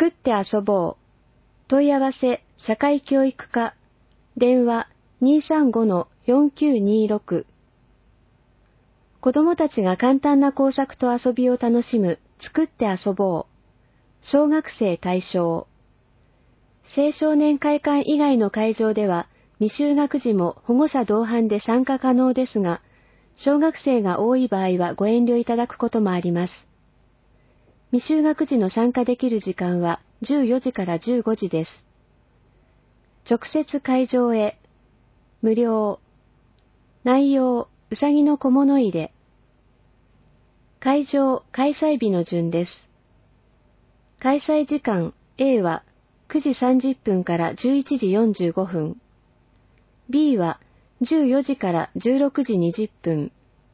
作って遊ぼう。問い合わせ、社会教育課。電話、235-4926。子供たちが簡単な工作と遊びを楽しむ、作って遊ぼう。小学生対象。青少年会館以外の会場では、未就学児も保護者同伴で参加可能ですが、小学生が多い場合はご遠慮いただくこともあります。未就学児の参加できる時間は14時から15時です。直接会場へ。無料。内容、うさぎの小物入れ。会場、開催日の順です。開催時間 A は9時30分から11時45分。B は14時から16時20分。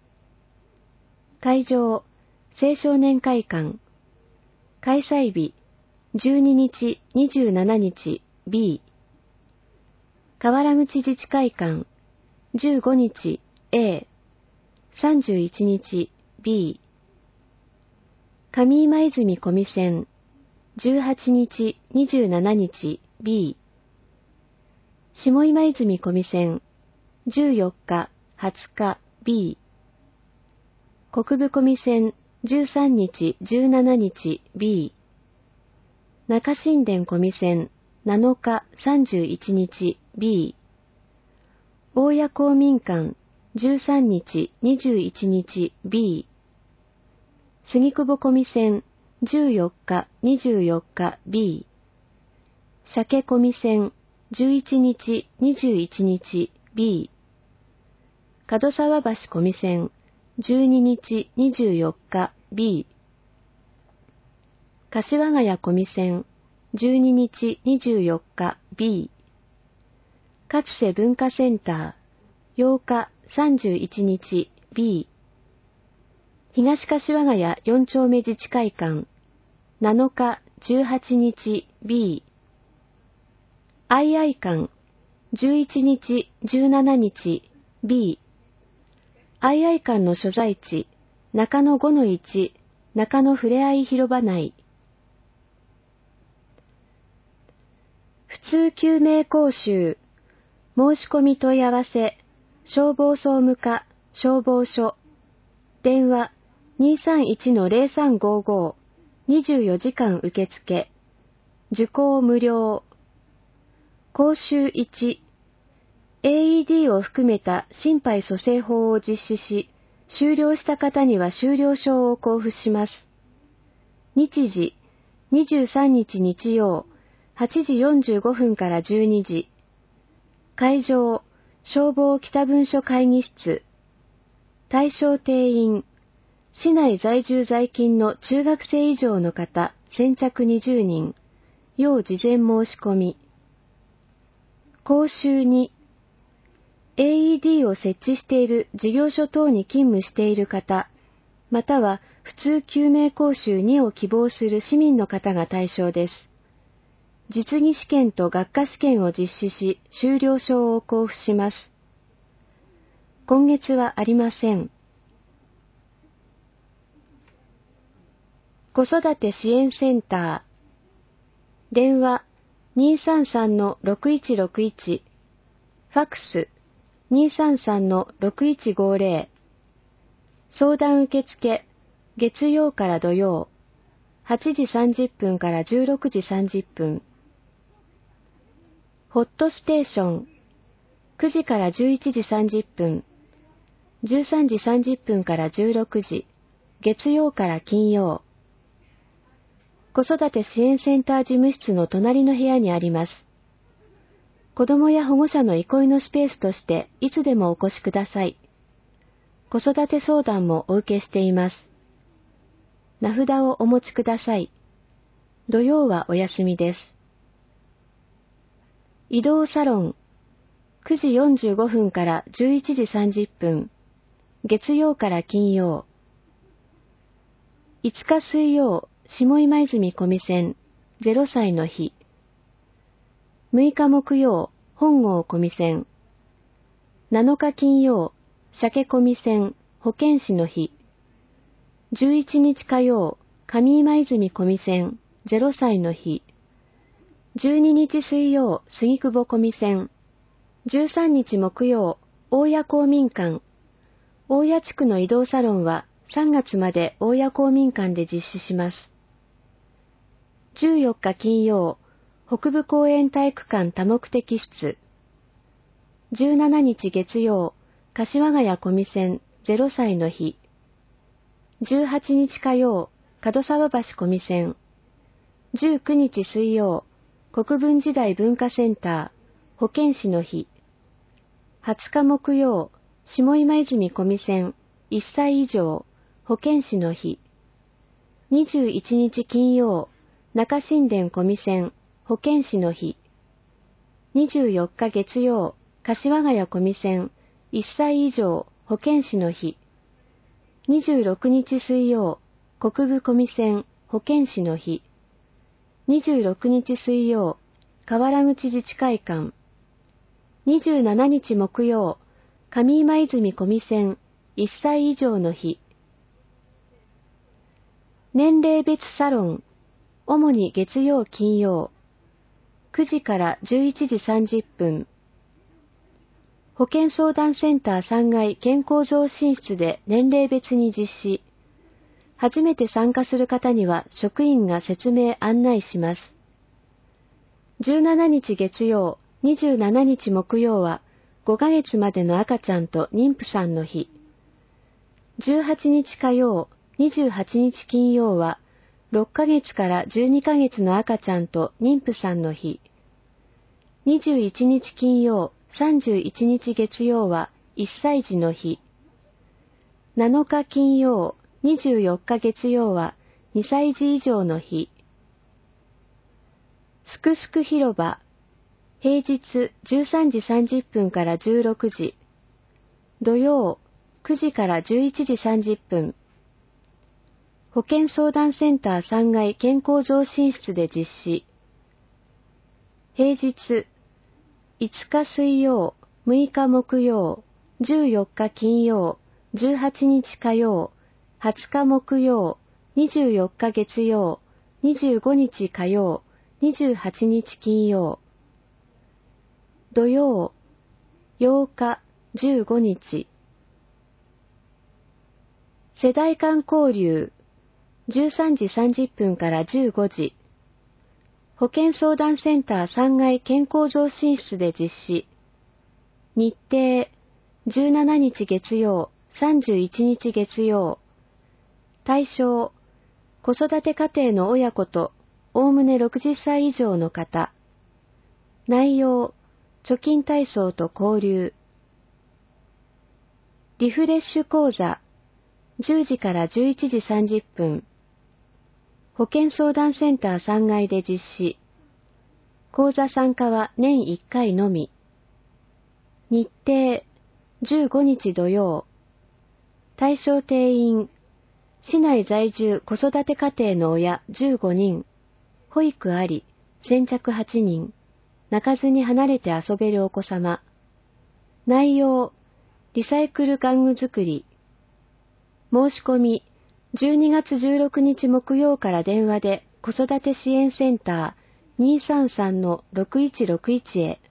会場、青少年会館。開催日、12日、27日、B。河原口自治会館、15日、A。31日、B。上今泉小見線、18日、27日、B。下今泉小見線、14日、20日、B。国分小見線、13日、17日、B。中新田小見線、7日、31日、B。大谷公民館、13日、21日、B。杉久保小見線、14日、24日、B。鮭小見線、11日、21日、B。門沢橋小見線、12日、24日、B。柏ヶ谷小見線、12日、24日、B。勝瀬文化センター、8日、31日、B。東柏ヶ谷4丁目自治会館、7日、18日、B。アイアイ館、11日、17日、B。アイアイ館の所在地、中野 5-1、中野ふれあい広場内。普通救命講習、申し込み問い合わせ、消防総務課、消防署。電話、231-0355、24時間受付。受講無料。講習1、AED を含めた心肺蘇生法を実施し、終了した方には終了証を交付します。日時、23日日曜、8時45分から12時。会場、消防北分署会議室。対象定員、市内在住在勤の中学生以上の方、先着20人。要事前申し込み。講習2、AED を設置している事業所等に勤務している方、または普通救命講習2を希望する市民の方が対象です。実技試験と学科試験を実施し、修了証を交付します。今月はありません。子育て支援センター。電話、233-6161。ファックス、233-6150。相談受付、月曜から土曜、8時30分から16時30分。ホットステーション、9時から11時30分、13時30分から16時、月曜から金曜。子育て支援センター事務室の隣の部屋にあります。子供や保護者の憩いのスペースとしていつでもお越しください。子育て相談もお受けしています。名札をお持ちください。土曜はお休みです。移動サロン、9時45分から11時30分、月曜から金曜。5日水曜、下今泉小見線、0歳の日。6日木曜、本郷小見線。7日金曜、鮭小見線、保健師の日。11日火曜、上今泉小見線、 0歳の日。12日水曜、杉久保小見線。13日木曜、大谷公民館。大谷地区の移動サロンは3月まで大谷公民館で実施します。14日金曜、北部公園体育館多目的室。17日月曜、柏ヶ谷小見線0歳の日。18日火曜、門沢橋小見線。19日水曜、国分時代文化センター、保健師の日。20日木曜、下今泉小見線、1歳以上、保健師の日。21日金曜、中新田小見線、保健師の日。24日月曜、柏ヶ谷小見線、1歳以上、保健師の日。26日水曜、国分小見線、保健師の日。26日水曜、河原口自治会館。27日木曜、上今泉小見線、1歳以上の日。年齢別サロン、主に月曜金曜、9時から11時30分。保健相談センター3階健康増進室で年齢別に実施。初めて参加する方には職員が説明案内します。17日月曜、27日木曜は5ヶ月までの赤ちゃんと妊婦さんの日。18日火曜、28日金曜は6ヶ月から12ヶ月の赤ちゃんと妊婦さんの日。21日金曜、31日月曜は1歳児の日。7日金曜、24日月曜は2歳児以上の日。すくすく広場、平日13時30分から16時。土曜、9時から11時30分。保健相談センター3階健康増進室で実施。平日、5日水曜、6日木曜、14日金曜、18日火曜、20日木曜、24日月曜、25日火曜、28日金曜。土曜、8日、15日。世代間交流、13時30分から15時。保健相談センター3階健康増進室で実施。日程、17日月曜、31日月曜。対象、子育て家庭の親子と、おおむね60歳以上の方。内容、貯金体操と交流。リフレッシュ講座、10時から11時30分。保健相談センター3階で実施。講座参加は年1回のみ。日程、15日土曜。対象定員、市内在住子育て家庭の親15人。保育あり、先着8人。泣かずに離れて遊べるお子様。内容、リサイクル玩具作り。申し込み、12月16日木曜から電話で子育て支援センター 233-6161 へ。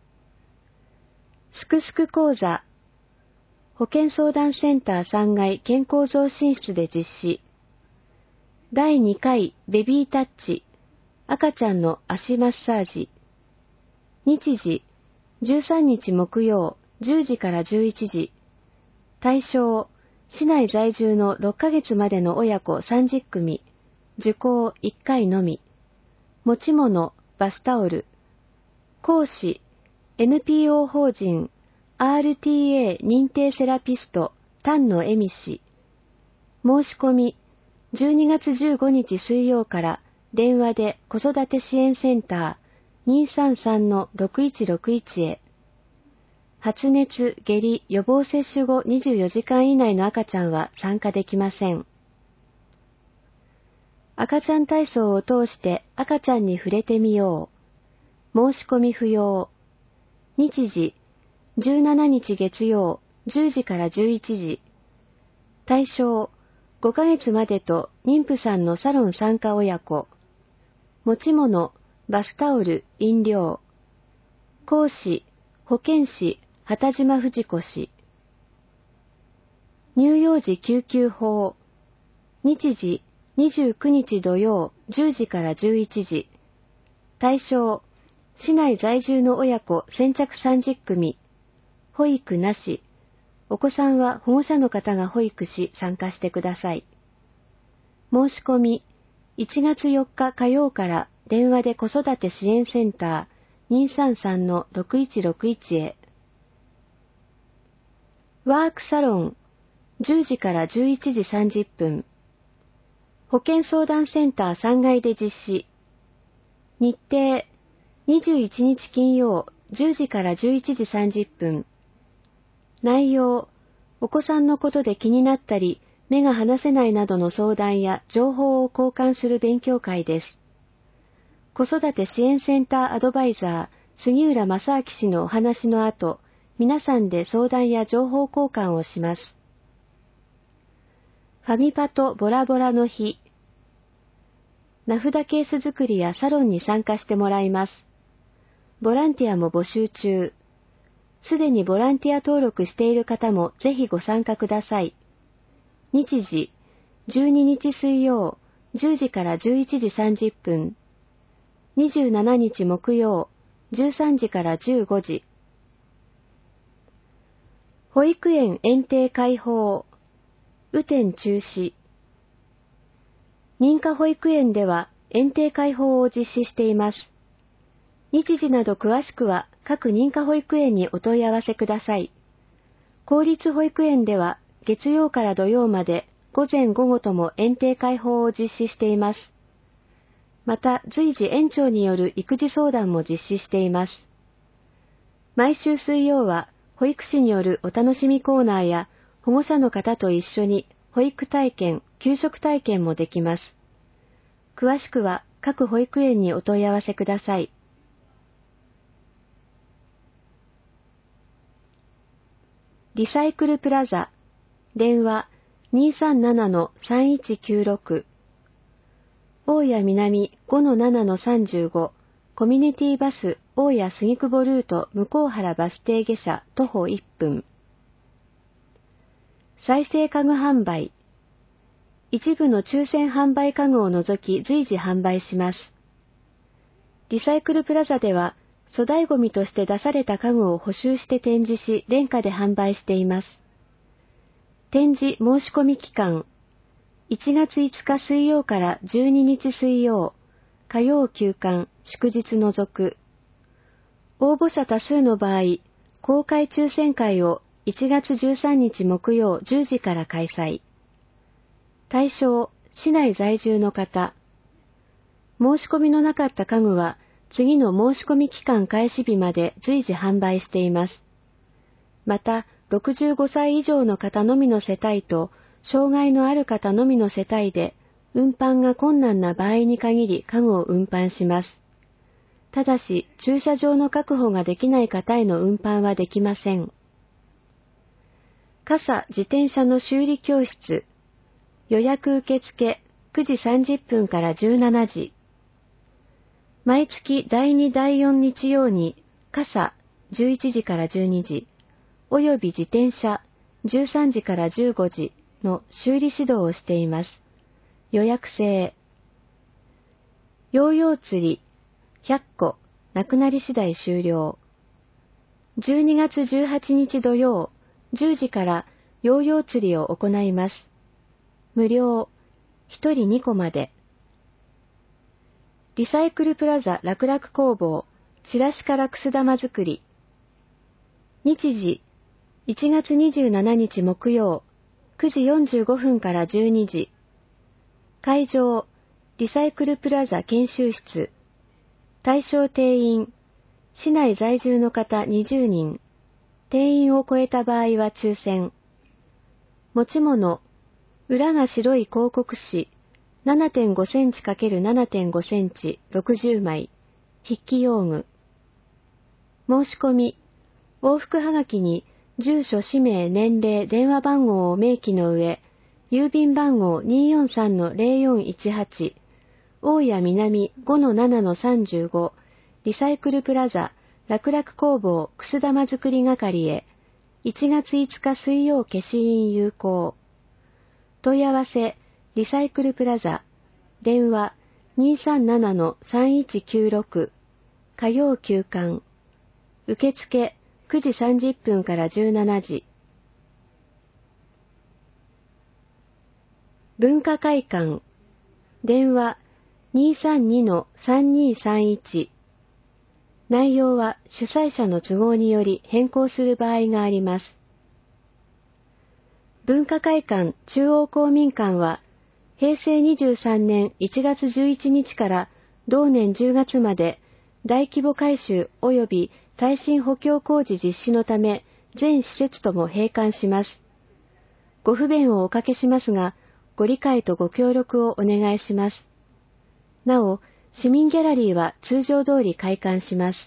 すくすく講座、保健相談センター3階健康増進室で実施。第2回ベビータッチ、赤ちゃんの足マッサージ。日時、13日木曜、10時から11時。対象、市内在住の6ヶ月までの親子30組。受講1回のみ。持ち物、バスタオル。講師、NPO 法人、RTA 認定セラピスト、丹野恵美氏。申し込み、12月15日水曜から電話で子育て支援センター 233-6161 へ。発熱、下痢、予防接種後24時間以内の赤ちゃんは参加できません。赤ちゃん体操を通して赤ちゃんに触れてみよう。申し込み不要。日時、17日月曜、10時から11時。対象、5ヶ月までと妊婦さんのサロン参加親子。 持ち物、バスタオル、飲料。講師、保健師、畑島藤子氏。乳幼児救急法。日時、29日土曜、10時から11時。対象、市内在住の親子先着30組。保育なし。お子さんは保護者の方が保育し参加してください。申し込み、1月4日火曜から電話で子育て支援センター 233-6161 へ。ワークサロン、10時から11時30分。保健相談センター3階で実施。日程、21日金曜、10時から11時30分。内容、お子さんのことで気になったり、目が離せないなどの相談や情報を交換する勉強会です。子育て支援センターアドバイザー、杉浦正明氏のお話の後、皆さんで相談や情報交換をします。ファミパとボラボラの日。名札ケース作りやサロンに参加してもらいます。ボランティアも募集中。すでにボランティア登録している方もぜひご参加ください。日時、12日水曜、10時から11時30分。27日木曜、13時から15時。保育園園庭開放。雨天中止。認可保育園では園庭開放を実施しています。日時など詳しくは各認可保育園にお問い合わせください。公立保育園では月曜から土曜まで午前午後とも園庭開放を実施しています。また随時園長による育児相談も実施しています。毎週水曜は保育士によるお楽しみコーナーや保護者の方と一緒に保育体験、給食体験もできます。詳しくは各保育園にお問い合わせください。リサイクルプラザ、電話 237-3196、大谷南 5-7-35、コミュニティバス大谷杉久保ルート向原バス停下車徒歩1分。再生家具販売。一部の抽選販売家具を除き随時販売します。リサイクルプラザでは、粗大ゴミとして出された家具を補修して展示し、廉価で販売しています。展示申し込み期間、1月5日水曜から12日水曜、火曜休館、祝日除く。応募者多数の場合、公開抽選会を1月13日木曜10時から開催。対象、市内在住の方。申し込みのなかった家具は、次の申し込み期間開始日まで随時販売しています。また、65歳以上の方のみの世帯と、障害のある方のみの世帯で、運搬が困難な場合に限り家具を運搬します。ただし、駐車場の確保ができない方への運搬はできません。傘・自転車の修理教室。予約受付9時30分から17時。毎月第2第4日曜に傘11時から12時、および自転車13時から15時の修理指導をしています。予約制。ヨーヨー釣り100個、なくなり次第終了。12月18日土曜、10時からヨーヨー釣りを行います。無料、1人2個まで。リサイクルプラザ楽々工房、チラシからくす玉作り。日時、1月27日木曜、9時45分から12時。会場、リサイクルプラザ研修室。対象定員、市内在住の方20人。定員を超えた場合は抽選。持ち物、裏が白い広告紙、7.5 センチ ×7.5 センチ60枚、筆記用具。申し込み、往復はがきに住所、氏名、年齢、電話番号を明記の上、郵便番号 243-0418、 大谷南 5-7-35 リサイクルプラザ楽々工房くす玉作り係へ1月5日水曜消印有効。問い合わせリサイクルプラザ電話 237-3196 火曜休館受付9時30分から17時。文化会館電話 232-3231 内容は主催者の都合により変更する場合があります。文化会館中央公民館は平成23年1月11日から同年10月まで大規模改修及び耐震補強工事実施のため全施設とも閉館します。ご不便をおかけしますが、ご理解とご協力をお願いします。なお、市民ギャラリーは通常通り開館します。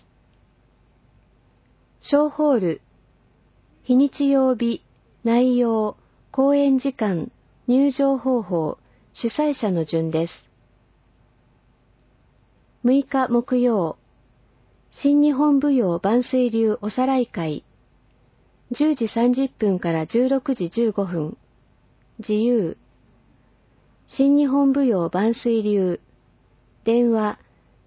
小ホール、日にち曜日、内容、公演時間、入場方法、主催者の順です。6日木曜、新日本舞踊万水流おさらい会、10時30分から16時15分、自由。新日本舞踊万水流、電話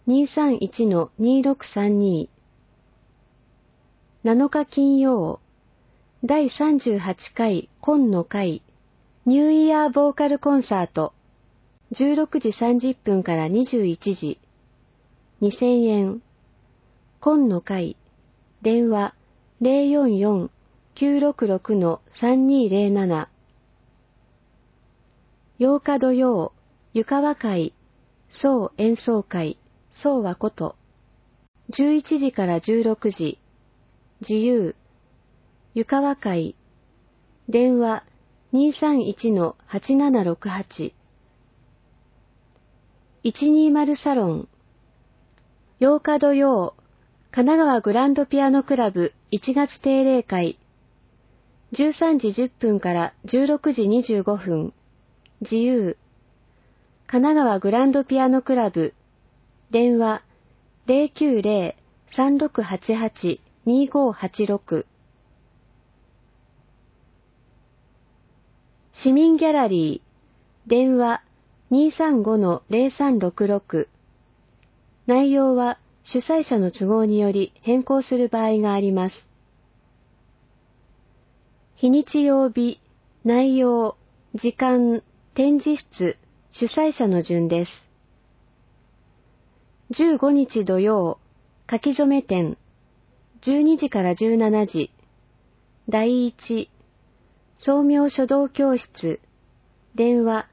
231-2632。7日金曜、第38回今の会、ニューイヤーボーカルコンサート、16時30分から21時、2000円。今の会、電話 044-966-3207。8日土曜、湯川会、総演奏会、総和こと。11時から16時、自由。湯川会、電話 231-8768。120サロン。8日土曜、神奈川グランドピアノクラブ1月定例会。13時10分から16時25分。自由。神奈川グランドピアノクラブ。電話 090-3688-2586。市民ギャラリー。電話 235-0366。内容は主催者の都合により変更する場合があります。日にち曜日、内容、時間、展示室、主催者の順です。15日土曜、書き初め展、12時から17時、第一、総明書道教室、電話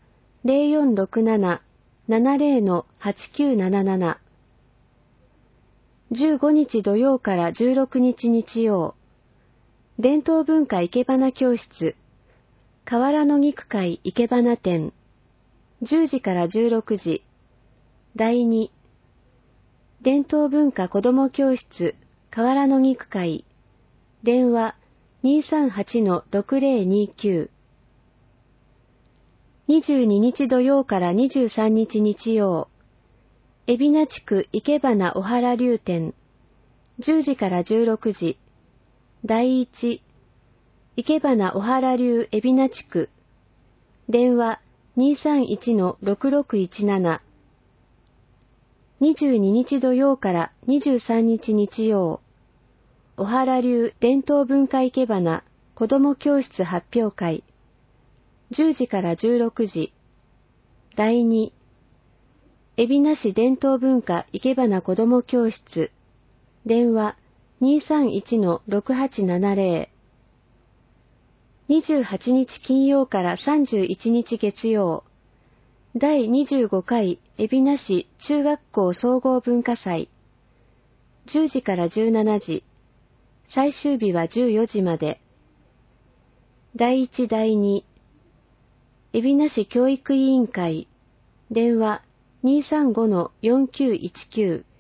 0467-70-8977。15日土曜から16日日曜、伝統文化生け花教室、河原の菊会生け花展、10時から16時、第2、伝統文化子ども教室、河原の菊会、電話 238-6029。22日土曜から23日日曜、海老名地区生け花お原流展、10時から16時、第一、生け花お原流海老名地区、電話 231-6617。22日土曜から23日日曜、お原流伝統文化生け花子ども教室発表会、10時から16時、第2、海老名市伝統文化生け花子ども教室、電話 231-6870。28日金曜から31日月曜、第25回海老名市中学校総合文化祭、10時から17時、最終日は14時まで。第1第2、海老名市教育委員会、電話 235-4919。